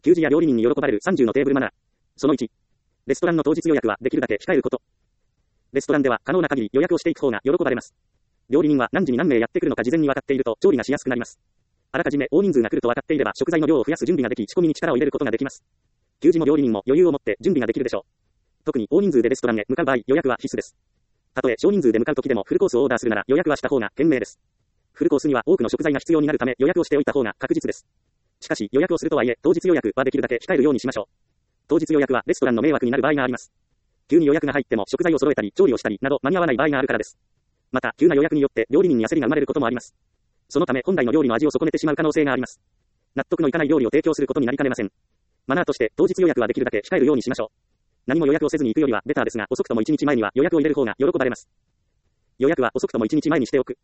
給仕や料理人に喜ばれる30のテーブルマナー。その1。レストランの当日予約はできるだけ控えること。レストランでは可能な限り予約をしていく方が喜ばれます。料理人は何時に何名やってくるのか事前に分かっていると調理がしやすくなります。あらかじめ大人数が来ると分かっていれば食材の量を増やす準備ができ仕込みに力を入れることができます。給仕も料理人も余裕を持って準備ができるでしょう。特に大人数でレストランへ向かう場合予約は必須です。たとえ少人数で向かう時でもフルコースをオーダーするなら予約はした方が賢明です。フルコースには多くの食材が必要になるため予約をしておいた方が確実です。しかし予約をするとはいえ当日予約はできるだけ控えるようにしましょう。当日予約はレストランの迷惑になる場合があります。急に予約が入っても食材を揃えたり調理をしたりなど間に合わない場合があるからです。また急な予約によって料理人に焦りが生まれることもあります。そのため本来の料理の味を損ねてしまう可能性があります。納得のいかない料理を提供することになりかねません。マナーとして当日予約はできるだけ控えるようにしましょう。何も予約をせずに行くよりはベターですが遅くとも1日前には予約を入れる方が喜ばれます。予約は遅くとも1日前にしておく。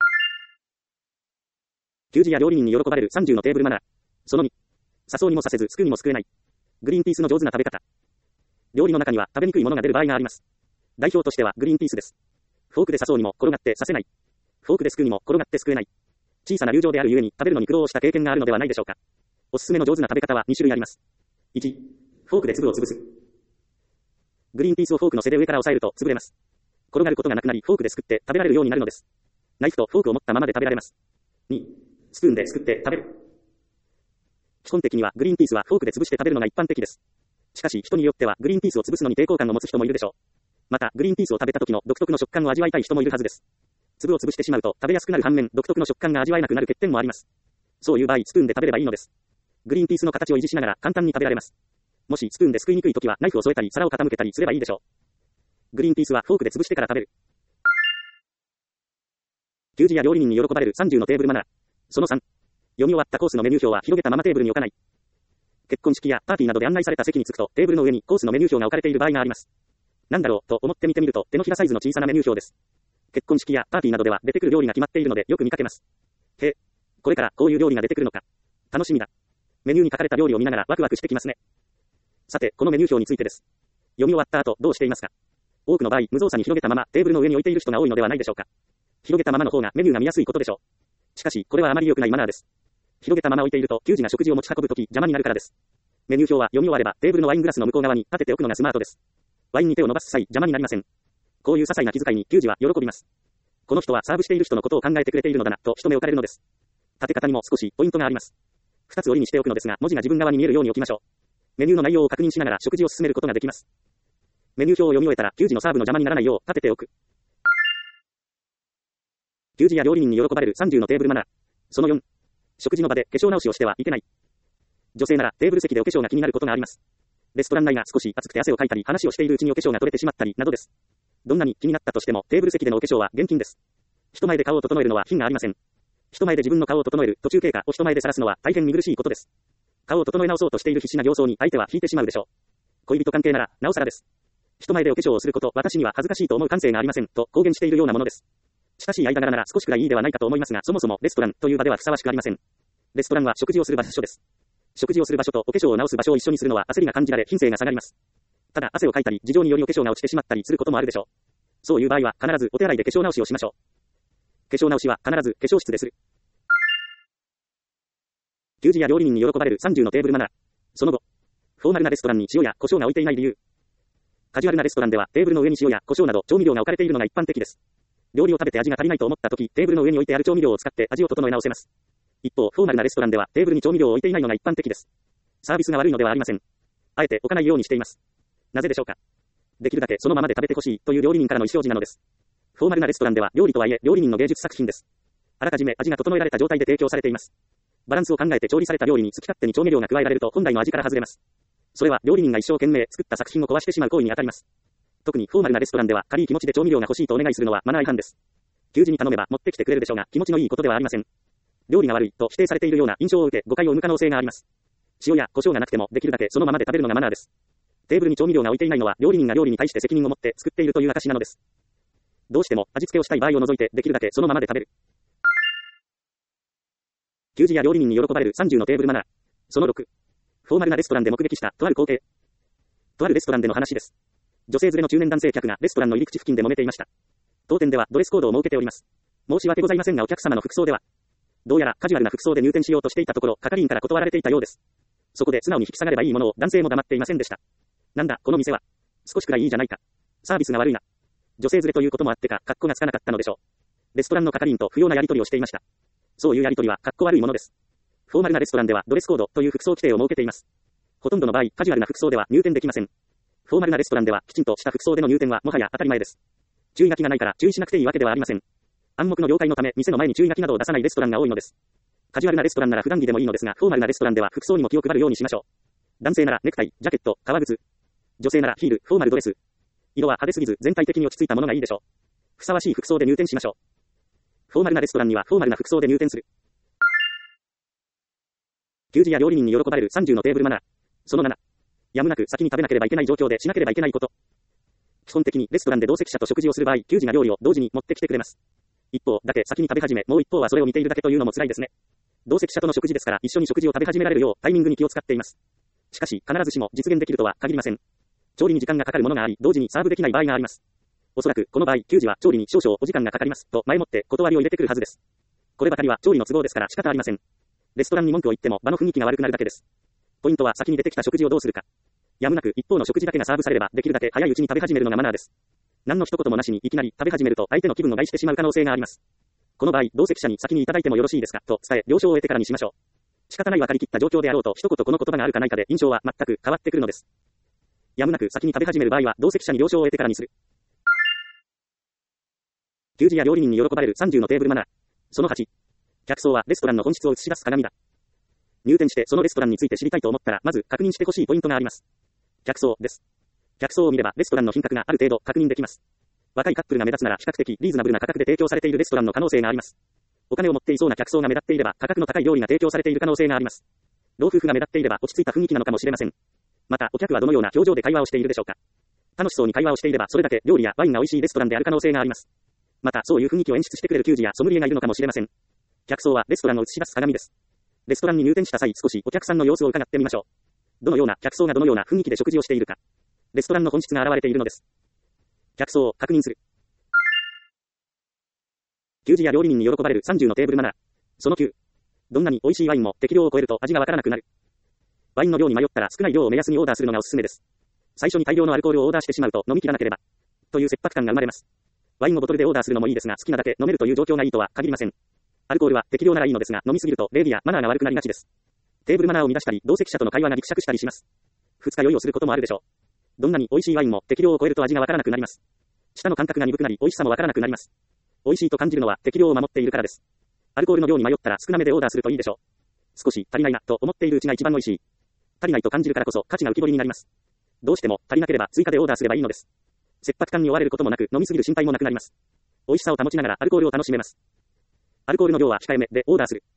給仕や料理人に喜ばれる30のテーブルマナー。その2。誘うにもさせず救うにも救えない。グリーンピースの上手な食べ方。料理の中には食べにくいものが出る場合があります。代表としてはグリーンピースです。フォークで誘うにも転がって刺せない。フォークで救うにも転がって救えない。小さな流情であるゆえに食べるのに苦労をした経験があるのではないでしょうか。おすすめの上手な食べ方は2種類あります。1、フォークで粒を潰す。グリーンピースをフォークの背で上から押さえると潰れます。転がることがなくなりフォークですくって食べられるようになるのです。ナイフとフォークを持ったままで食べられます。2、スプーンですくって食べる。基本的にはグリーンピースはフォークで潰して食べるのが一般的です。しかし人によってはグリーンピースを潰すのに抵抗感を持つ人もいるでしょう。またグリーンピースを食べた時の独特の食感を味わいたい人もいるはずです。粒を潰してしまうと食べやすくなる反面独特の食感が味わえなくなる欠点もあります。そういう場合スプーンで食べればいいのです。グリーンピースの形を維持しながら簡単に食べられます。もしスプーンですくいにくい時はナイフを添えたり皿を傾けたりすればいいでしょう。グリーンピースはフォークで潰してから食べる。給仕や料理人に喜ばれる30のテーブルマナー。その3。読み終わったコースのメニュー表は広げたままテーブルに置かない。結婚式やパーティーなどで案内された席に着くとテーブルの上にコースのメニュー表が置かれている場合があります。なんだろうと思って見てみると手のひらサイズの小さなメニュー表です。結婚式やパーティーなどでは出てくる料理が決まっているのでよく見かけます。へえ、これからこういう料理が出てくるのか。楽しみだ。メニューに書かれた料理を見ながらワクワクしてきますね。さて、このメニュー表についてです。読み終わった後どうしていますか。多くの場合、無造作に広げたままテーブルの上に置いている人が多いのではないでしょうか。広げたままの方がメニューが見やすいことでしょう。しかし、これはあまり良くないマナーです。広げたまま置いていると、給仕が食事を持ち運ぶとき邪魔になるからです。メニュー表は読み終わればテーブルのワイングラスの向こう側に立てておくのがスマートです。ワインに手を伸ばす際邪魔になりません。こういう些細な気遣いに給仕は喜びます。この人はサーブしている人のことを考えてくれているのだなと一目置かれるのです。立て方にも少しポイントがあります。2つ折りにしておくのですが文字が自分側に見えるように置きましょう。メニューの内容を確認しながら食事を進めることができます。メニュー表を読み終えたら給仕のサーブの邪魔にならないよう立てておく。給仕や料理人に喜ばれる30のテーブルマナー。その4。食事の場で化粧直しをしてはいけない。女性ならテーブル席でお化粧が気になることがあります。レストラン内が少し暑くて汗をかいたり話をしているうちにお化粧が取れてしまったりなどです。どんなに気になったとしてもテーブル席でのお化粧は厳禁です。人前で顔を整えるのは品がありません。人前で自分の顔を整える途中経過を人前で晒すのは大変見苦しいことです。顔を整え直そうとしている必死な形相に相手は引いてしまうでしょう。恋人関係ならなおさらです。人前でお化粧をすること私には恥ずかしいと思う感性がありませんと公言しているようなものです。親しい間柄なら少しくらいいいではないかと思いますがそもそもレストランという場ではふさわしくありません。レストランは食事をする場所です。食事をする場所とお化粧を直す場所を一緒にするのは焦りが感じられ品性が下がります。ただ汗をかいたり事情によりお化粧が落ちてしまったりすることもあるでしょう。そういう場合は必ずお手洗いで化粧直しをしましょう。化粧直しは必ず化粧室でする。給仕や料理人に喜ばれる30のテーブルマナー。その後、フォーマルなレストランに塩や胡椒が置いていない理由。カジュアルなレストランではテーブルの上に塩や胡椒など調味料が置かれているのが一般的です。料理を食べて味が足りないと思った時、テーブルの上に置いてある調味料を使って味を整え直せます。一方、フォーマルなレストランではテーブルに調味料を置いていないのが一般的です。サービスが悪いのではありません。あえて置かないようにしています。なぜでしょうか。できるだけそのままで食べてほしいという料理人からの意思表示なのです。フォーマルなレストランでは料理とはいえ料理人の芸術作品です。あらかじめ味が整えられた状態で提供されています。バランスを考えて調理された料理に好き勝手に調味料が加えられると本来の味から外れます。それは料理人が一生懸命作った作品を壊してしまう行為に当たります。特にフォーマルなレストランでは軽い気持ちで調味料が欲しいとお願いするのはマナー違反です。給仕に頼めば持ってきてくれるでしょうが気持ちのいいことではありません。料理が悪いと否定されているような印象を受け誤解を生む可能性があります。塩や胡椒がなくてもできるだけそのままで食べるのがマナーです。テーブルに調味料が置いていないのは料理人が料理に対して責任を持って作っているという証なのです。どうしても味付けをしたい場合を除いてできるだけそのままで食べる。給仕や料理人に喜ばれる30のテーブルマナー。その6。フォーマルなレストランで目撃したとある光景。とあるレストランでの話です。女性連れの中年男性客がレストランの入り口付近で揉めていました。当店ではドレスコードを設けております。申し訳ございませんがお客様の服装では。どうやらカジュアルな服装で入店しようとしていたところ、係員から断られていたようです。 そこで素直に引き下がればいいものを男性も黙っていませんでした。なんだ、この店は。少しくらいいいじゃないか。サービスが悪いな。女性連れということもあってか、格好がつかなかったのでしょう。レストランの係員と不要なやり取りをしていました。そういうやり取りは格好悪いものです。フォーマルなレストランではドレスコードという服装規定を設けています。ほとんどの場合、カジュアルな服装では入店できません。フォーマルなレストランではきちんとした服装での入店はもはや当たり前です。注意書きがないから注意しなくていいわけではありません。暗黙の了解のため、店の前に注意書きなどを出さないレストランが多いのです。カジュアルなレストランなら普段着でもいいのですが、フォーマルなレストランでは服装にも気を配るようにしましょう。男性ならネクタイ、ジャケット、革靴。女性ならヒール、フォーマルドレス。色は派手すぎず全体的に落ち着いたものがいいでしょう。ふさわしい服装で入店しましょう。フォーマルなレストランにはフォーマルな服装で入店する。給仕や料理人に喜ばれる30のテーブルマナー。その7。やむなく先に食べなければいけない状況でしなければいけないこと。基本的にレストランで同席者と食事をする場合、給仕が料理を同時に持ってきてくれます。一方だけ先に食べ始め、もう一方はそれを見ているだけというのも辛いですね。同席者との食事ですから一緒に食事を食べ始められるようタイミングに気を使っています。しかし必ずしも実現できるとは限りません。調理に時間がかかるものがあり、同時にサーブできない場合があります。おそらくこの場合、給仕は調理に少々お時間がかかりますと前もって断りを入れてくるはずです。こればかりは調理の都合ですから仕方ありません。レストランに文句を言っても場の雰囲気が悪くなるだけです。ポイントは先に出てきた食事をどうするか。やむなく一方の食事だけがサーブされればできるだけ早いうちに食べ始めるのがマナーです。何の一言もなしにいきなり食べ始めると相手の気分を害してしまう可能性があります。この場合、同席者に先にいただいてもよろしいですかと伝え、了承を得てからにしましょう。仕方ない分かりきった状況であろうと一言この言葉があるかないかで印象は全く変わってくるのです。やむなく先に食べ始める場合は同席者に了承を得てからにする。給仕や料理人に喜ばれる30のテーブルマナー。その8。客層はレストランの本質を映し出す鏡だ。入店してそのレストランについて知りたいと思ったらまず確認してほしいポイントがあります。客層です。客層を見ればレストランの品格がある程度確認できます。若いカップルが目立つなら比較的リーズナブルな価格で提供されているレストランの可能性があります。お金を持っていそうな客層が目立っていれば価格の高い料理が提供されている可能性があります。老夫婦が目立っていれば落ち着いた雰囲気なのかもしれません。またお客はどのような表情で会話をしているでしょうか。楽しそうに会話をしていればそれだけ料理やワインが美味しいレストランである可能性があります。またそういう雰囲気を演出してくれる給仕やソムリエがいるのかもしれません。客層はレストランを映し出す鏡です。レストランに入店した際少しお客さんの様子を伺ってみましょう。どのような客層がどのような雰囲気で食事をしているか。レストランの本質が現れているのです。客層を確認する。給仕や料理人に喜ばれる30のテーブルマナー。その9。どんなに美味しいワインも適量を超えると味がわからなくなる。ワインの量に迷ったら少ない量を目安にオーダーするのがおすすめです。最初に大量のアルコールをオーダーしてしまうと飲み切らなければという切迫感が生まれます。ワインをボトルでオーダーするのもいいですが好きなだけ飲めるという状況がいいとは限りません。アルコールは適量ならいいのですが飲みすぎると礼儀やマナーが悪くなりがちです。テーブルマナーを乱したり同席者との会話がギクシャクしたりします。二日酔いをすることもあるでしょう。どんなに美味しいワインも適量を超えると味がわからなくなります。舌の感覚が鈍くなり美味しさもわからなくなります。美味しいと感じるのは適量を守っているからです。アルコールの量に迷ったら少なめでオーダーするといいでしょう。少し足りないなと思っているうちが一番美味しい。足りないと感じるからこそ価値が浮き彫りになります。どうしても足りなければ追加でオーダーすればいいのです。切迫感に追われることもなく飲みすぎる心配もなくなります。美味しさを保ちながらアルコールを楽しめます。アルコールの量は控えめでオーダーする。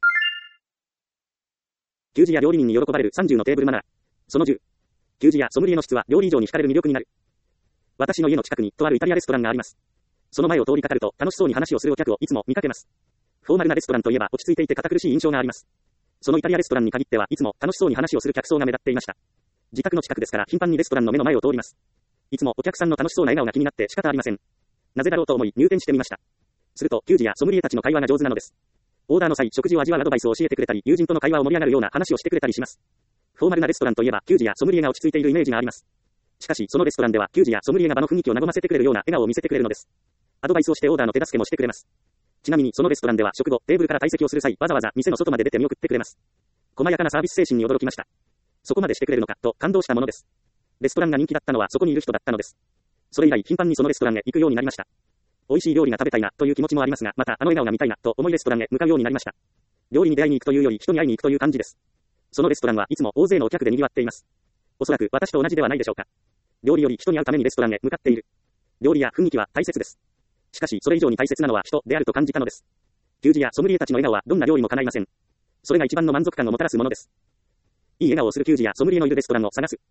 給仕や料理人に喜ばれる30のテーブルマナー。その10。給仕やソムリエの質は料理以上に惹かれる魅力になる。私の家の近くにとあるイタリアレストランがあります。その前を通りかかると楽しそうに話をするお客をいつも見かけます。フォーマルなレストランといえば落ち着いていて堅苦しい印象があります。そのイタリアレストランに限ってはいつも楽しそうに話をする客層が目立っていました。自宅の近くですから頻繁にレストランの目の前を通ります。いつもお客さんの楽しそうな笑顔が気になって仕方ありません。なぜだろうと思い入店してみました。すると給仕やソムリエたちの会話が上手なのです。オーダーの際食事を味わうアドバイスを教えてくれたり友人との会話を盛り上がるような話をしてくれたりします。フォーマルなレストランといえば給仕やソムリエが落ち着いているイメージがあります。しかしそのレストランでは給仕やソムリエが場の雰囲気を和ませてくれるような笑顔を見せてくれるのです。アドバイスをしてオーダーの手助けもしてくれます。ちなみにそのレストランでは食後テーブルから退席をする際わざわざ店の外まで出て見送ってくれます。細やかなサービス精神に驚きました。そこまでしてくれるのかと感動したものです。レストランが人気だったのはそこにいる人だったのです。それ以来頻繁にそのレストランへ行くようになりました。美味しい料理が食べたいなという気持ちもありますが、またあの笑顔が見たいなと思いレストランへ向かうようになりました。料理に出会いに行くというより人に会いに行くという感じです。そのレストランはいつも大勢のお客で賑わっています。おそらく私と同じではないでしょうか。料理より人に会うためにレストランへ向かっている。料理や雰囲気は大切です。しかしそれ以上に大切なのは人であると感じたのです。給仕やソムリエたちの笑顔はどんな料理も叶いません。それが一番の満足感をもたらすものです。いい笑顔をする給仕やソムリエのいるレストランを探す。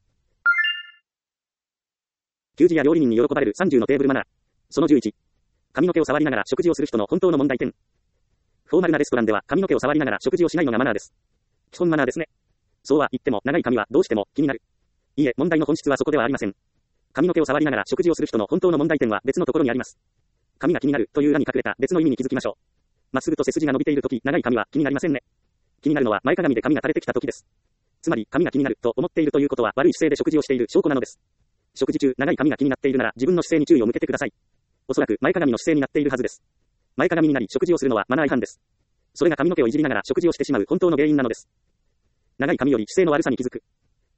給仕や料理人に喜ばれる30のテーブルマナー。その11。髪の毛を触りながら食事をする人の本当の問題点。フォーマルなレストランでは髪の毛を触りながら食事をしないのがマナーです。基本マナーですね。そうは言っても長い髪はどうしても気になる。いいえ、問題の本質はそこではありません。髪の毛を触りながら食事をする人の本当の問題点は別のところにあります。髪が気になるという裏に隠れた別の意味に気づきましょう。まっすぐと背筋が伸びているとき、長い髪は気になりませんね。気になるのは前かがみで髪が垂れてきたときです。 つまり、髪が気になると思っているということは悪い姿勢で食事をしている証拠なのです。食事中、長い髪が気になっているなら自分の姿勢に注意を向けてください。おそらく前かがみの姿勢になっているはずです。前かがみになり食事をするのはマナー違反です。それが髪の毛をいじりながら食事をしてしまう本当の原因なのです。長い髪より姿勢の悪さに気づく。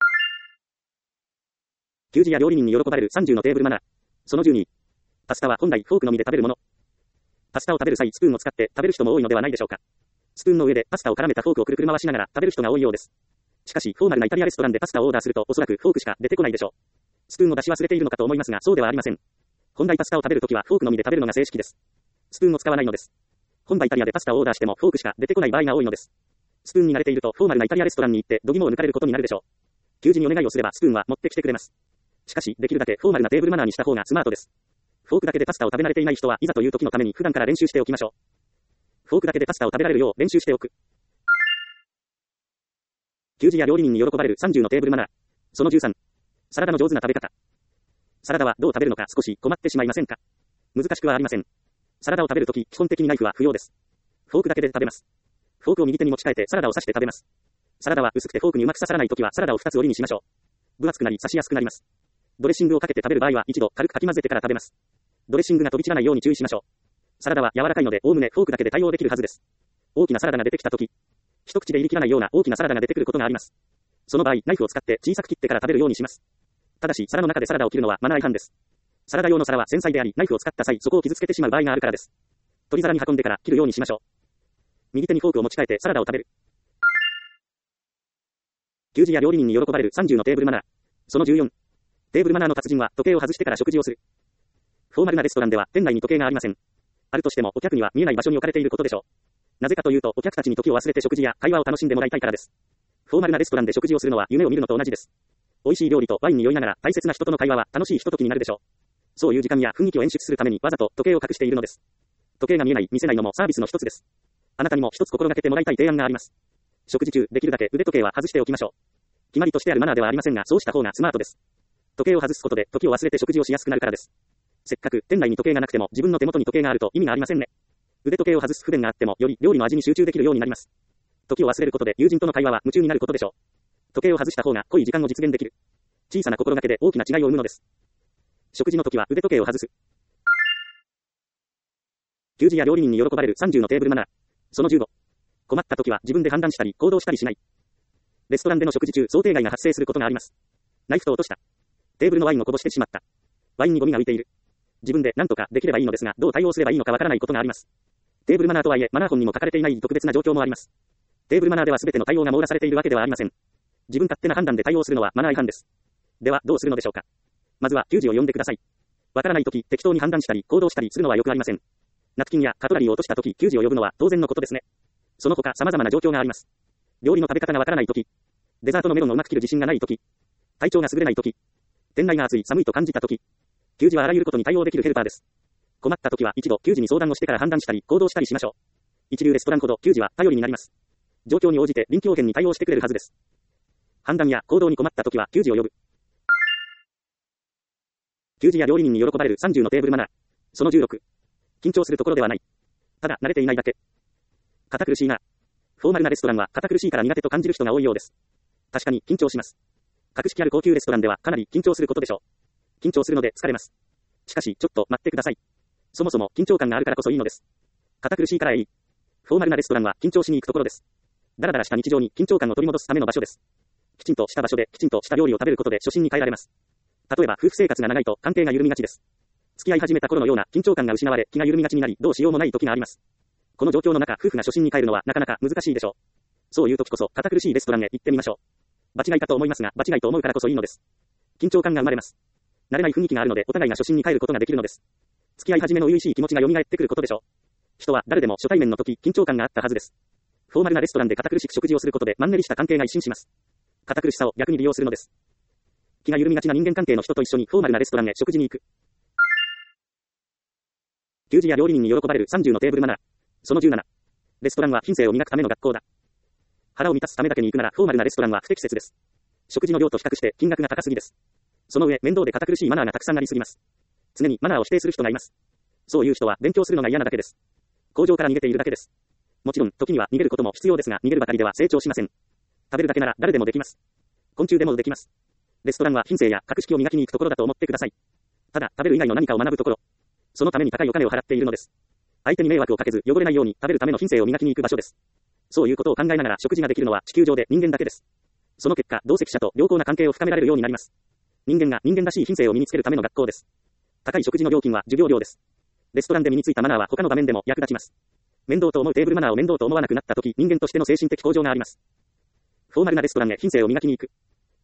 給仕や料理人に喜ばれる30のテーブルマナー。その12。パスタは本来フォークのみで食べるもの。パスタを食べる際スプーンを使って食べる人も多いのではないでしょうか。スプーンの上でパスタを絡めたフォークをくるくる回しながら食べる人が多いようです。しかし、フォーマルなイタリアレストランでパスタをオーダーするとおそらくフォークしか出てこないでしょう。スプーンを出し忘れているのかと思いますが、そうではありません。本来パスタを食べるときはフォークのみで食べるのが正式です。スプーンを使わないのです。本場イタリアでパスタをオーダーしてもフォークしか出てこない場合が多いのです。スプーンに慣れているとフォーマルなイタリアレストランに行って度肝を抜かれることになるでしょう。給仕にお願いをすればスプーンは持ってきてくれます。しかし、できるだけフォーマルなテーブルマナーにした方がスマートです。フォークだけでパスタを食べ慣れていない人はいざという時のために普段から練習しておきましょう。フォークだけでパスタを食べられるよう練習しておく。給仕や料理人に喜ばれる30のテーブルマナー。その13。サラダの上手な食べ方。サラダはどう食べるのか少し困ってしまいませんか？難しくはありません。サラダを食べるとき、基本的にナイフは不要です。フォークだけで食べます。フォークを右手に持ち替えてサラダを刺して食べます。サラダは薄くてフォークにうまく刺さらないときはサラダを2つ折りにしましょう。分厚くなり刺しやすくなります。ドレッシングをかけて食べる場合は一度軽くかき混ぜてから食べます。ドレッシングが飛び散らないように注意しましょう。サラダは柔らかいのでおおむねフォークだけで対応できるはずです。大きなサラダが出てきたとき、一口で入り切らないような大きなサラダが出てくることがあります。その場合、ナイフを使って小さく切ってから食べるようにします。ただし、皿の中でサラダを切るのはマナー違反です。サラダ用の皿は繊細であり、ナイフを使った際、そこを傷つけてしまう場合があるからです。取り皿に運んでから切るようにしましょう。右手にフォークを持ち替えてサラダを食べる。給仕や料理人に喜ばれる30のテーブルマナー。その14。テーブルマナーの達人は時計を外してから食事をする。フォーマルなレストランでは店内に時計がありません。あるとしてもお客には見えない場所に置かれていることでしょう。なぜかというとお客たちに時を忘れて食事や会話を楽しんでもらいたいからです。フォーマルなレストランで食事をするのは夢を見るのと同じです。美味しい料理とワインに酔いながら大切な人との会話は楽しいひとときになるでしょう。そういう時間や雰囲気を演出するためにわざと時計を隠しているのです。時計が見えない、見せないのもサービスの一つです。あなたにも一つ心がけてもらいたい提案があります。食事中、できるだけ腕時計は外しておきましょう。決まりとしてあるマナーではありませんが、そうした方がスマートです。時計を外すことで時を忘れて食事をしやすくなるからです。せっかく店内に時計がなくても自分の手元に時計があると意味がありませんね。腕時計を外す不便があってもより料理の味に集中できるようになります。時を忘れることで友人との会話は夢中になることでしょう。時計を外した方が濃い時間を実現できる。小さな心がけで大きな違いを生むのです。食事の時は腕時計を外す。給仕や料理人に喜ばれる30のテーブルマナー。その15。困った時は自分で判断したり行動したりしない。レストランでの食事中、想定外が発生することがあります。ナイフと落とした。テーブルのワインをこぼしてしまった。ワインにゴミが浮いている。自分で何とかできればいいのですが、どう対応すればいいのかわからないことがあります。テーブルマナーとはいえ、マナー本にも書かれていない特別な状況もあります。テーブルマナーでは全ての対応が網羅されているわけではありません。自分勝手な判断で対応するのはマナー違反です。では、どうするのでしょうか。まずは、給仕を呼んでください。わからないとき、適当に判断したり、行動したりするのはよくありません。ナプキンやカトラリーを落としたとき、給仕を呼ぶのは当然のことですね。その他、様々な状況があります。料理の食べ方がわからないとき、デザートのメロンをうまく切る自信がないとき、体調が優れないとき、店内が暑い、寒いと感じたとき、給仕はあらゆることに対応できるヘルパーです。困ったときは一度給仕に相談をしてから判断したり、行動したりしましょう。一流レストランほど給仕は頼りになります。状況に応じて臨機応変に対応してくれるはずです。判断や行動に困ったときは給仕を呼ぶ。給仕や料理人に喜ばれる30のテーブルマナー。その16。緊張するところではない。ただ慣れていないだけ。堅苦しいな。フォーマルなレストランは堅苦しいから苦手と感じる人が多いようです。確かに緊張します。格式ある高級レストランではかなり緊張することでしょう。緊張するので疲れます。しかしちょっと待ってください。そもそも緊張感があるからこそいいのです。堅苦しいからいい。フォーマルなレストランは緊張しに行くところです。だらだらした日常に緊張感を取り戻すための場所です。きちんとした場所できちんとした料理を食べることで初心に変えられます。例えば夫婦生活が長いと関係が緩みがちです。付き合い始めた頃のような緊張感が失われ気が緩みがちになりどうしようもない時があります。この状況の中夫婦が初心に帰るのはなかなか難しいでしょう。そういう時こそ堅苦しいレストランへ行ってみましょう。場違いかと思いますが場違いと思うからこそいいのです。緊張感が生まれます。慣れない雰囲気があるのでお互いが初心に帰ることができるのです。付き合い始めの初々しい気持ちが蘇ってくることでしょう。人は誰でも初対面の時緊張感があったはずです。フォーマルなレストランで堅苦しく食事をすることでマンネリした関係が一新します。堅苦しさを逆に利用するのです。気が緩みがちな人間関係の人と一緒にフォーマルなレストランへ食事に行く。給仕や料理人に喜ばれる30のテーブルマナー。その17。レストランは品性を磨くための学校だ。腹を満たすためだけに行くならフォーマルなレストランは不適切です。食事の量と比較して金額が高すぎです。その上面倒で堅苦しいマナーがたくさんありすぎます。常にマナーを否定する人がいます。そういう人は勉強するのが嫌なだけです。工場から逃げているだけです。もちろん時には逃げることも必要ですが逃げるばかりでは成長しません。 食べるだけなら誰でもできます。昆虫でもできます。レストランは品性や格式を磨きに行くところだと思ってください。ただ、食べる以外の何かを学ぶところ。そのために高いお金を払っているのです。相手に迷惑をかけず汚れないように食べるための品性を磨きに行く場所です。そういうことを考えながら食事ができるのは地球上で人間だけです。その結果、同席者と良好な関係を深められるようになります。人間が人間らしい品性を身につけるための学校です。高い食事の料金は授業料です。レストランで身についたマナーは他の場面でも役立ちます。面倒と思うテーブルマナーを面倒と思わなくなったとき、人間としての精神的向上があります。フォーマルなレストランへ品性を磨きに行く。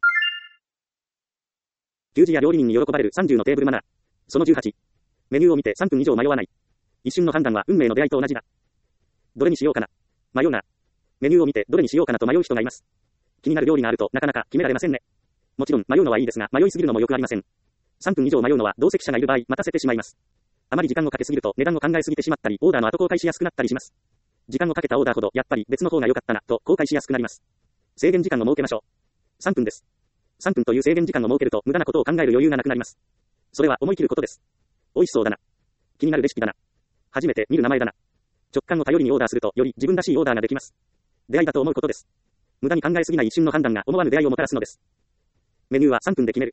給仕や料理人に喜ばれる30のテーブルマナー。その18。メニューを見て3分以上迷わない。一瞬の判断は運命の出会いと同じだ。どれにしようかな。迷うな。メニューを見てどれにしようかなと迷う人がいます。気になる料理があるとなかなか決められませんね。もちろん迷うのはいいですが、迷いすぎるのもよくありません。3分以上迷うのは同席者がいる場合、待たせてしまいます。あまり時間をかけすぎると値段を考えすぎてしまったり、オーダーの後後悔しやすくなったりします。時間をかけたオーダーほどやっぱり別の方が良かったなと後悔しやすくなります。制限時間を設けましょう。3分です。3分という制限時間を設けると無駄なことを考える余裕がなくなります。それは思い切ることです。美味しそうだな。気になるレシピだな。初めて見る名前だな。直感を頼りにオーダーするとより自分らしいオーダーができます。出会いだと思うことです。無駄に考えすぎない一瞬の判断が思わぬ出会いをもたらすのです。メニューは3分で決める。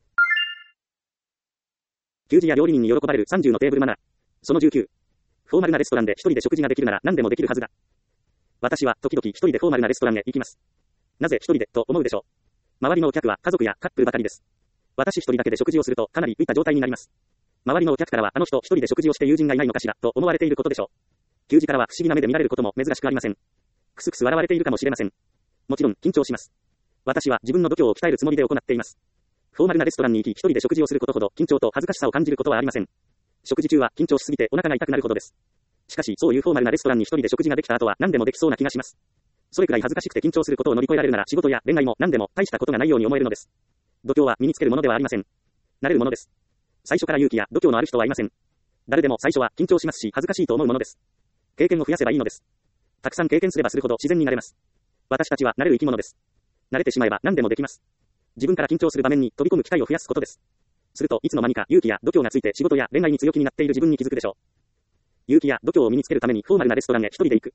給仕や料理人に喜ばれる30のテーブルマナー。その19。フォーマルなレストランで一人で食事ができるなら何でもできるはずだ。私は時々一人でフォーマルなレストランへ行きます。なぜ一人でと思うでしょう。周りのお客は家族やカップルばかりです。私一人だけで食事をするとかなり浮いた状態になります。周りのお客からはあの人一人で食事をして友人がいないのかしらと思われていることでしょう。給仕からは不思議な目で見られることも珍しくありません。くすくす笑われているかもしれません。もちろん緊張します。私は自分の度胸を鍛えるつもりで行っています。フォーマルなレストランに行き一人で食事をすることほど緊張と恥ずかしさを感じることはありません。食事中は緊張しすぎてお腹が痛くなるほどです。しかしそういうフォーマルなレストランに一人で食事ができた後は何でもできそうな気がします。それくらい恥ずかしくて緊張することを乗り越えられるなら仕事や恋愛も何でも大したことがないように思えるのです。度胸は身につけるものではありません。慣れるものです。最初から勇気や度胸のある人はいません。誰でも最初は緊張しますし恥ずかしいと思うものです。経験を増やせばいいのです。たくさん経験すればするほど自然になれます。私たちは慣れる生き物です。慣れてしまえば何でもできます。自分から緊張する場面に飛び込む機会を増やすことです。するといつの間にか勇気や度胸がついて仕事や恋愛に強気になっている自分に気づくでしょう。勇気や度胸を身につけるためにフォーマルなレストランへ一人で行く。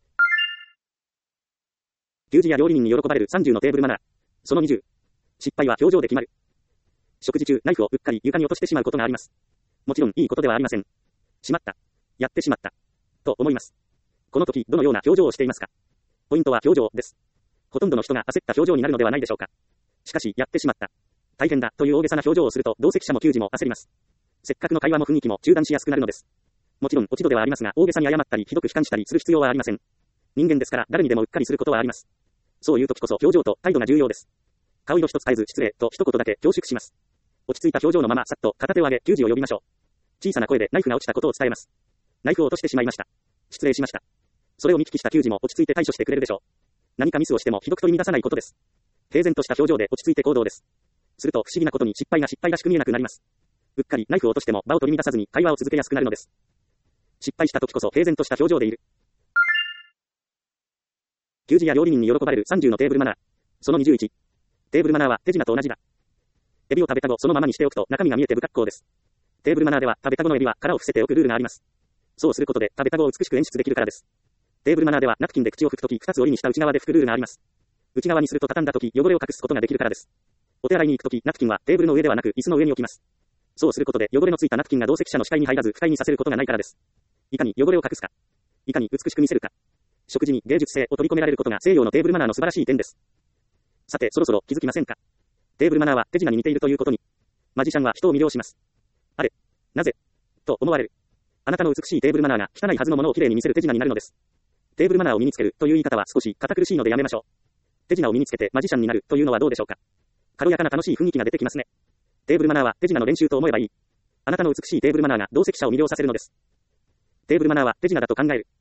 給仕や料理人に喜ばれる30のテーブルマナー。その20。失敗は表情で決まる。食事中、ナイフをうっかり床に落としてしまうことがあります。もちろんいいことではありません。しまった。やってしまった。と思います。この時、どのような表情をしていますか。ポイントは表情です。ほとんどの人が焦った表情になるのではないでしょうか。しかし、やってしまった。大変だという大げさな表情をすると、同席者も給仕も焦ります。せっかくの会話も雰囲気も中断しやすくなるのです。もちろん、落ち度ではありますが、大げさに謝ったり、ひどく悲観したりする必要はありません。人間ですから、誰にでもうっかりすることはあります。そういう時こそ、表情と態度が重要です。顔色一つ変えず失礼と一言だけ恐縮します。落ち着いた表情のまま、さっと片手を上げ、給仕を呼びましょう。小さな声でナイフが落ちたことを伝えます。ナイフを落としてしまいました。失礼しました。それを見聞きした給仕も落ち着いて対処してくれるでしょう。何かミスをしてもひどく取り乱さないことです。平然とした表情で落ち着いて行動です。すると不思議なことに失敗が失敗らしく見えなくなります。うっかりナイフを落としても場を取り乱さずに会話を続けやすくなるのです。失敗した時こそ平然とした表情でいる。給仕や料理人に喜ばれる30のテーブルマナー。その21。テーブルマナーは手品と同じだ。エビを食べた後そのままにしておくと中身が見えて不格好です。テーブルマナーでは食べた後のエビは殻を伏せておくルールがあります。そうすることで食べた後を美しく演出できるからです。テーブルマナーではナプキンで口を拭くとき2つ折りにした内側で拭くルールがあります。内側にすると畳んだとき汚れを隠すことができるからです。お手洗いに行くときナプキンはテーブルの上ではなく椅子の上に置きます。そうすることで汚れのついたナプキンが同席者の視界に入らず不快にさせることがないからです。いかに汚れを隠すか、いかに美しく見せるか、食事に芸術性を取り込められることが西洋のテーブルマナーの素晴らしい点です。さてそろそろ気づきませんか。テーブルマナーは手品に似ているということに。マジシャンは人を魅了します。あれ、なぜと思われる。あなたの美しいテーブルマナーが汚いはずのものをきれいに見せる手品になるのです。テーブルマナーを身につけるという言い方は少し堅苦しいのでやめましょう。手品を身につけてマジシャンになるというのはどうでしょうか。軽やかな楽しい雰囲気が出てきますね。テーブルマナーは手品の練習と思えばいい。あなたの美しいテーブルマナーが同席者を魅了させるのです。テーブルマナーは手品だと考える。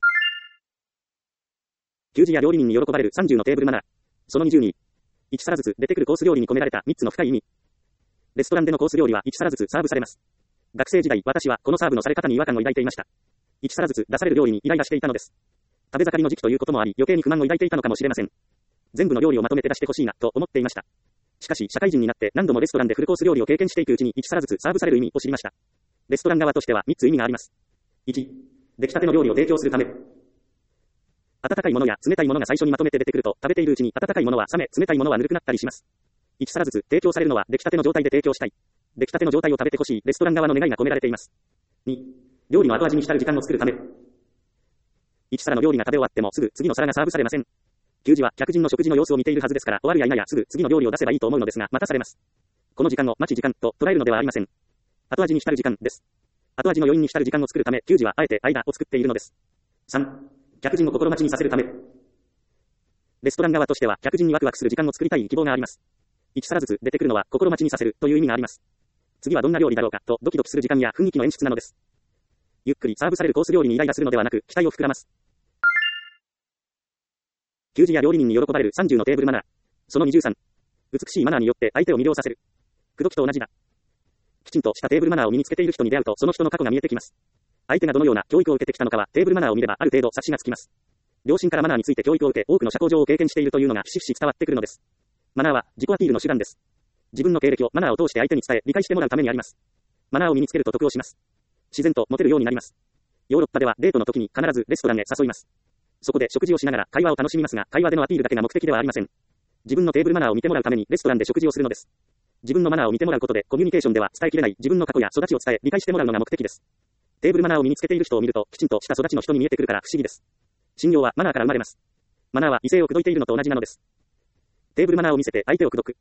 給仕や料理人に喜ばれる30のテーブルマナー。その22。1皿ずつ出てくるコース料理に込められた3つの深い意味。レストランでのコース料理は1皿ずつサーブされます。学生時代、私はこのサーブのされ方に違和感を抱いていました。1皿ずつ出される料理にイライラしていたのです。食べ盛りの時期ということもあり、余計に不満を抱いていたのかもしれません。全部の料理をまとめて出してほしいなと思っていました。しかし、社会人になって何度もレストランでフルコース料理を経験していくうちに1皿ずつサーブされる意味を知りました。レストラン側としては3つ意味があります。1、出来たての料理を提供するため。 温かいものや冷たいものが最初にまとめて出てくると、食べているうちに温かいものは冷め、冷たいものはぬるくなったりします。1皿ずつ提供されるのは出来たての状態で提供したい。出来たての状態を食べてほしいレストラン側の願いが込められています。2、料理の後味に浸る時間を作るため。1皿の料理が食べ終わってもすぐ次の皿がサーブされません。給仕は客人の食事の様子を見ているはずですから、終わるや否やすぐ次の料理を出せばいいと思うのですが、待たされます。この時間を待ち時間と捉えるのではありません。後味に浸る時間です。後味の余韻に浸る時間を作るため、給仕はあえて間を作っているのです。3、客人を心待ちにさせるため。レストラン側としては客人にワクワクする時間を作りたい希望があります。1皿ずつ出てくるのは心待ちにさせるという意味があります。次はどんな料理だろうかとドキドキする時間や雰囲気の演出なのです。ゆっくりサーブされるコース料理にイライラするのではなく、期待を膨らます。給仕や料理人に喜ばれる30のテーブルマナー。その23。美しいマナーによって相手を魅了させる。口説きと同じだ。きちんとしたテーブルマナーを身につけている人に出会うと、その人の過去が見えてきます。相手がどのような教育を受けてきたのかは、テーブルマナーを見ればある程度察しがつきます。両親からマナーについて教育を受け、多くの社交上を経験しているというのがひしひし伝わってくるのです。マナーは自己アピールの手段です。自分の経歴をマナーを通して相手に伝え、理解してもらうためにあります。マナーを身につけると得をします。自然とモテるようになります。ヨーロッパではデートの時に必ずレストランへ誘います。そこで食事をしながら会話を楽しみますが、会話でのアピールだけが目的ではありません。自分のテーブルマナーを見てもらうためにレストランで食事をするのです。自分のマナーを見てもらうことでコミュニケーションでは伝えきれない自分の過去や育ちを伝え、理解してもらうのが目的です。テーブルマナーを身につけている人を見ると、きちんとした育ちの人に見えてくるから不思議です。信用はマナーから生まれます。マナーは異性を口説いているのと同じなのです。テーブルマナーを見せて相手を口説く。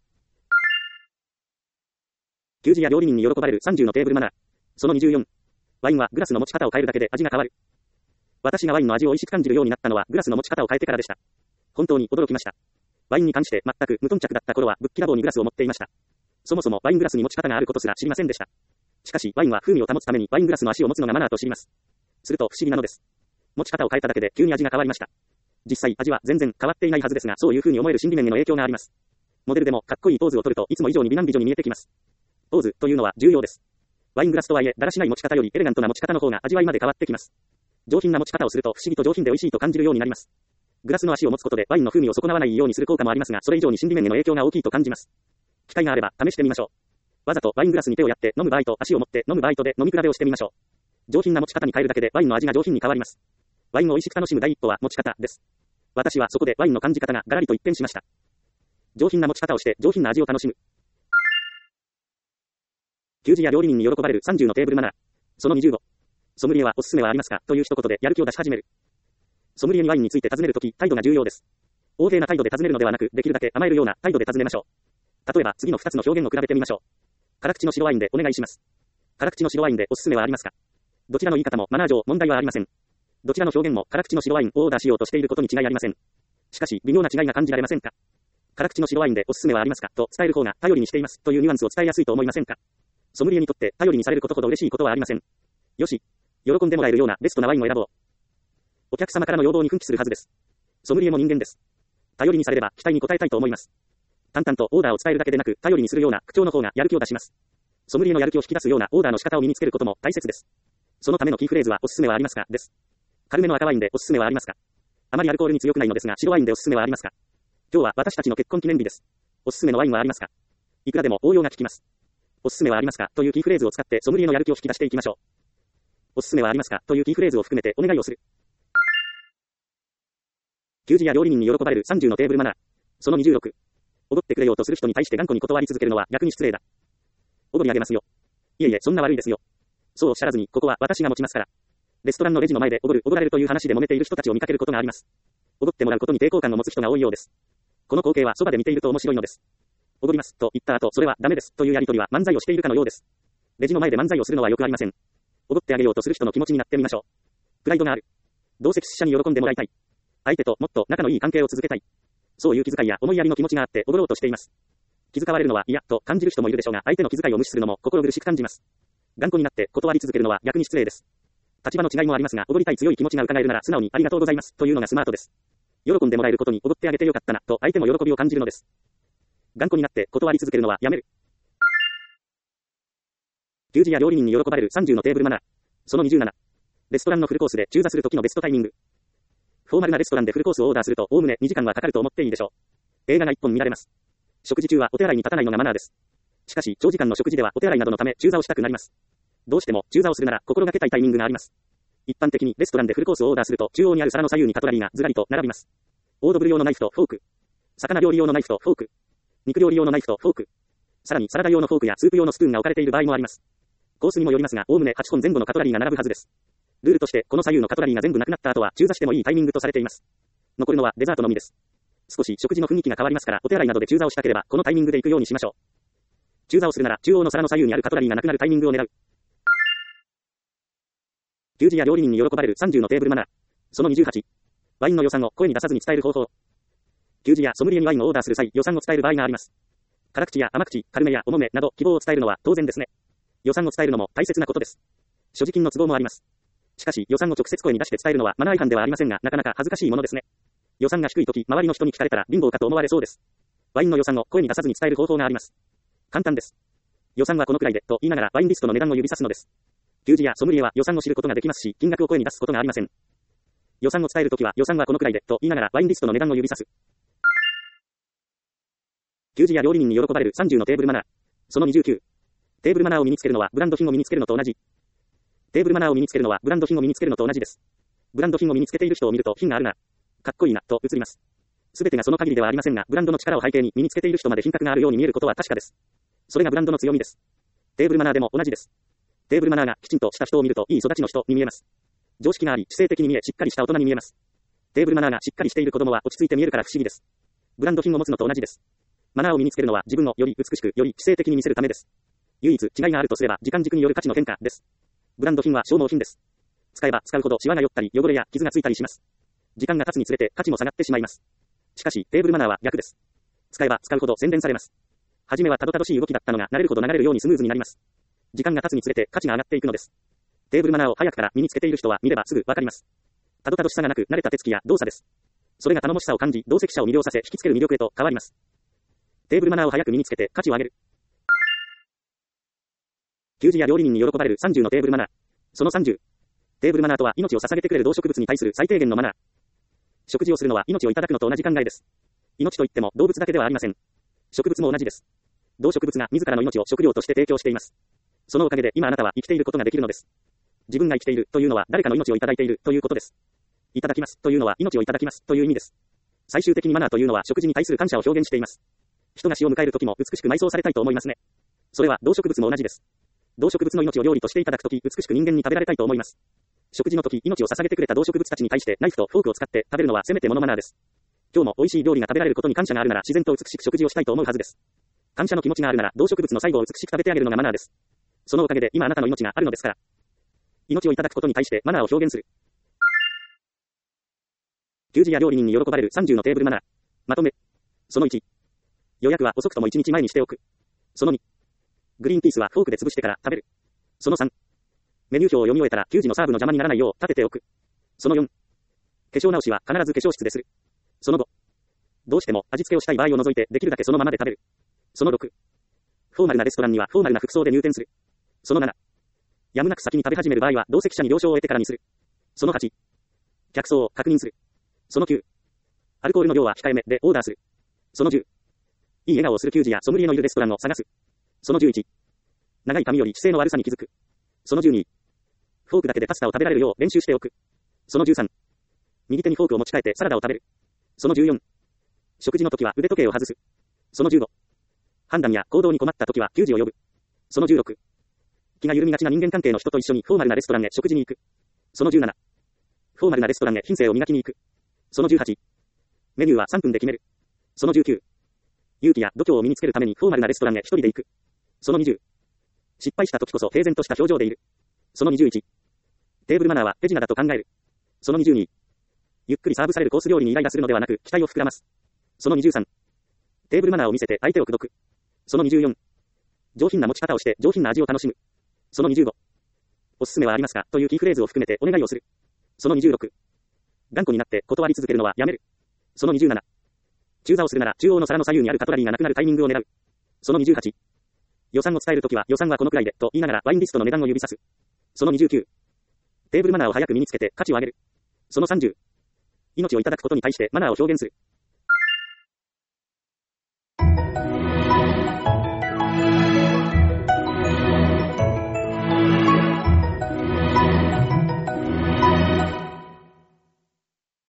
給仕や料理人に喜ばれる30のテーブルマナー。その24。ワインはグラスの持ち方を変えるだけで味が変わる。私がワインの味を美味しく感じるようになったのはグラスの持ち方を変えてからでした。本当に驚きました。ワインに関して全く無頓着だった頃はぶっきらぼうにグラスを持っていました。そもそもワイングラスに持ち方があることすら知りませんでした。しかしワインは風味を保つためにワイングラスの足を持つのがマナーと知ります。すると不思議なのです。持ち方を変えただけで急に味が変わりました。実際味は全然変わっていないはずですが、そういう風に思える心理面への影響があります。モデルでもかっこいいポーズを取るといつも以上に美男美女に見えてきます。ポーズというのは重要です。ワイングラスとはいえだらしない持ち方よりエレガントな持ち方の方が味わいまで変わってきます。上品な持ち方をすると不思議と上品で美味しいと感じるようになります。グラスの足を持つことでワインの風味を損なわないようにする効果もありますが、それ以上に心理面への影響が大きいと感じます。機会があれば試してみましょう。わざとワイングラスに手をやって飲む場合と足を持って飲む場合とで飲み比べをしてみましょう。上品な持ち方に変えるだけでワインの味が上品に変わります。ワインを美味しく楽しむ第一歩は持ち方です。私はそこでワインの感じ方がガラリと一変しました。上品な持ち方をして上品な味を楽しむ。給仕や料理人に喜ばれる30のテーブルマナー。その25。ソムリエはおすすめはありますかという一言でやる気を出し始める。ソムリエにワインについて尋ねるとき、態度が重要です。横柄な態度で尋ねるのではなく、できるだけ甘えるような態度で尋ねましょう。例えば次の2つの表現を比べてみましょう。辛口の白ワインでお願いします。辛口の白ワインでおすすめはありますか？どちらの言い方もマナー上問題はありません。どちらの表現も辛口の白ワインをオーダーしようとしていることに違いありません。しかし微妙な違いが感じられませんか？辛口の白ワインでおすすめはありますかと伝える方が頼りにしていますというニュアンスを伝えやすいと思いませんか？ソムリエにとって頼りにされることほど嬉しいことはありません。よし。喜んでもらえるようなベストなワインを選ぼう。お客様からの要望に奮起するはずです。ソムリエも人間です。頼りにされれば期待に応えたいと思います。淡々とオーダーを伝えるだけでなく、頼りにするような口調の方がやる気を出します。ソムリエのやる気を引き出すようなオーダーの仕方を身につけることも大切です。そのためのキーフレーズはおすすめはありますかです。軽めの赤ワインでおすすめはありますか？あまりアルコールに強くないのですが白ワインでおすすめはありますか？今日は私たちの結婚記念日です。おすすめのワインはありますか？いくらでも応用が効きます。おすすめはありますかというキーフレーズを使ってソムリエのやる気を引き出していきましょう。おすすめはありますかというキーフレーズを含めてお願いをする。給仕や料理人に喜ばれる30のテーブルマナー。その26。踊ってくれようとする人に対して頑固に断り続けるのは逆に失礼だ。踊り上げますよ。いえいえ、そんな悪いですよ。そうおっしゃらずに、ここは私が持ちますから。レストランのレジの前で踊られるという話で揉めている人たちを見かけることがあります。踊ってもらうことに抵抗感を持つ人が多いようです。この光景はそばで見ていると面白いのです。踊りますと言った後、それはダメですというやりとりは漫才をしているかのようです。レジの前で漫才をするのはよくありません。踊ってあげようとする人の気持ちになってみましょう。プライドがある。どうせ出社に喜んでもらいたい。相手ともっと仲のいい関係を続けたい。そういう気遣いや思いやりの気持ちがあって踊ろうとしています。気遣われるのは嫌と感じる人もいるでしょうが、相手の気遣いを無視するのも心苦しく感じます。頑固になって断り続けるのは逆に失礼です。立場の違いもありますが、踊りたい強い気持ちが伺えるなら素直にありがとうございますというのがスマートです。喜んでもらえることに踊ってあげてよかったなと相手も喜びを感じるのです。頑固になって断り続けるのはやめる。給仕や料理人に喜ばれる30のテーブルマナー。その27。レストランのフルコースで中座する時のベストタイミング。フォーマルなレストランでフルコースをオーダーすると、おおむね2時間はかかると思っていいでしょう。映画が1本見られます。食事中はお手洗いに立たないのがマナーです。しかし、長時間の食事ではお手洗いなどのため中座をしたくなります。どうしても中座をするなら心がけたいタイミングがあります。 一般的にレストランでフルコースをオーダーすると、中央にある皿の左右にカトラリーがずらりと並びます。オードブル用のナイフとフォーク。魚料理用のナイフとフォーク。肉料理用のナイフとフォーク。さらにサラダ用のフォークやスープ用のスプーンが置かれている場合もあります。コースにもよりますが、おおむね8本前後のカトラリーが並ぶはずです。ルールとして、この左右のカトラリーが全部なくなった後は、中座してもいいタイミングとされています。残るのはデザートのみです。少し食事の雰囲気が変わりますから、お手洗いなどで中座をしたければ、このタイミングで行くようにしましょう。中座をするなら、中央の皿の左右にあるカトラリーがなくなるタイミングを狙う。給仕や料理人に喜ばれる30のテーブルマナー。その28。ワインの予算を声に出さずに伝える方法。給仕やソムリエにワインをオーダーする際、予算を伝える場合があります。辛口や甘口、軽めや重めなど希望を伝えるのは当然ですね。予算を伝えるのも大切なことです。所持金の都合もあります。しかし、予算を直接声に出して伝えるのはマナー違反ではありませんが、なかなか恥ずかしいものですね。予算が低いとき、周りの人に聞かれたら貧乏かと思われそうです。ワインの予算を声に出さずに伝える方法があります。簡単です。予算はこのくらいで、と言いながらワインリストの値段を指さすのです。給仕やソムリエは予算を知ることができますし、金額を声に出すことがありません。予算を伝えるときは、予算はこのくらいで、と言いながらワインリストの値段を指さす。給仕や料理人に喜ばれる30のテーブルマナー。その29。テーブルマナーを身につけるのはブランド品を身につけるのと同じ。テーブルマナーを身につけるのはブランド品を身につけるのと同じです。ブランド品を身につけている人を見ると品があるな、かっこいいな、と映ります。すべてがその限りではありませんが、ブランドの力を背景に身につけている人まで品格があるように見えることは確かです。それがブランドの強みです。テーブルマナーでも同じです。テーブルマナーがきちんとした人を見るといい育ちの人に見えます。常識があり、知性的に見え、しっかりした大人に見えます。テーブルマナーがしっかりしている子供は落ち着いて見えるから不思議です。ブランド品を持つのと同じです。マナーを身につけるのは自分をより美しく、より知性的に見せるためです。唯一違いがあるとすれば時間軸による価値の変化です。ブランド品は消耗品です。使えば使うほどシワが寄ったり汚れや傷がついたりします。時間が経つにつれて価値も下がってしまいます。しかしテーブルマナーは逆です。使えば使うほど洗練されます。はじめはたどたどしい動きだったのが慣れるほど流れるようにスムーズになります。時間が経つにつれて価値が上がっていくのです。テーブルマナーを早くから身につけている人は見ればすぐわかります。たどたどしさがなく慣れた手つきや動作です。それが頼もしさを感じ、同席者を魅了させ引きつける魅力へと変わります。テーブルマナーを早く身につけて価値を上げる。給仕や料理人に喜ばれる30のテーブルマナー。その30。テーブルマナーとは命を捧げてくれる動植物に対する最低限のマナー。食事をするのは命をいただくのと同じ考えです。命といっても動物だけではありません。植物も同じです。動植物が自らの命を食料として提供しています。そのおかげで今あなたは生きていることができるのです。自分が生きているというのは誰かの命をいただいているということです。いただきますというのは命をいただきますという意味です。最終的にマナーというのは食事に対する感謝を表現しています。人が死を迎える時も美しく埋葬されたいと思いますね。それは動植物も同じです。動植物の命を料理としていただくとき、美しく人間に食べられたいと思います。食事の時、命を捧げてくれた動植物たちに対してナイフとフォークを使って食べるのはせめてものマナーです。今日も美味しい料理が食べられることに感謝があるなら自然と美しく食事をしたいと思うはずです。感謝の気持ちがあるなら動植物の最後を美しく食べてあげるのがマナーです。そのおかげで今あなたの命があるのですから。命をいただくことに対してマナーを表現する。給仕や料理人に喜ばれる30のテーブルマナー。まとめ。その1。予約は遅くとも1日前にしておく。その2。グリーンピースはフォークで潰してから食べる。その3。メニュー表を読み終えたら給仕のサーブの邪魔にならないよう立てておく。その4。化粧直しは必ず化粧室でする。その5。どうしても味付けをしたい場合を除いてできるだけそのままで食べる。その6。フォーマルなレストランにはフォーマルな服装で入店する。その7。やむなく先に食べ始める場合は同席者に了承を得てからにする。その8。客層を確認する。その9。アルコールの量は控えめでオーダーする。その10。いい笑顔をする給仕やソムリエのいるレストランを探す。その11。長い髪より姿勢の悪さに気づく。その12。フォークだけでパスタを食べられるよう練習しておく。その13。右手にフォークを持ち替えてサラダを食べる。その14。食事の時は腕時計を外す。その15。判断や行動に困った時は給仕を呼ぶ。その16。気が緩みがちな人間関係の人と一緒にフォーマルなレストランへ食事に行く。その17。フォーマルなレストランへ品性を磨きに行く。その18。メニューは3分で決める。その19。勇気や度胸を身につけるためにフォーマルなレストランへ一人で行く。その20。失敗した時こそ平然とした表情でいる。その21。テーブルマナーは手品だと考える。その22。ゆっくりサーブされるコース料理にイライラするのではなく期待を膨らます。その23。テーブルマナーを見せて相手を口説く。その24。上品な持ち方をして上品な味を楽しむ。その25。おすすめはありますかというキーフレーズを含めてお願いをする。その26。頑固になって断り続けるのはやめる。その27。中座をするなら中央の皿の左右にあるカトラリーがなくなるタイミングを狙う。その28。予算を伝えるときは予算はこのくらいでと言いながらワインリストの値段を指さす。その29。テーブルマナーを早く身につけて価値を上げる。その30。命をいただくことに対してマナーを表現する。